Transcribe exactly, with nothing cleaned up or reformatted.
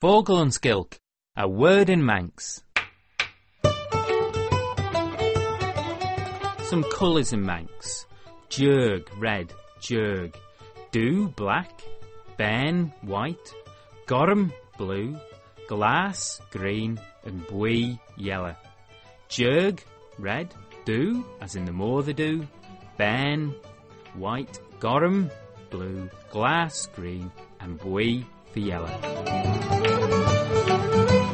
Bogle and Skilk, a word in Manx. Some colours in Manx. Jurg, red, jurg. Dew, black. Ben, white. Gorm, blue. Glass, green. And bwee, yellow. Jurg, red. Dew, as in the more the dew. Ben, white. Gorm, blue. Glass, green. And bwee, for yellow.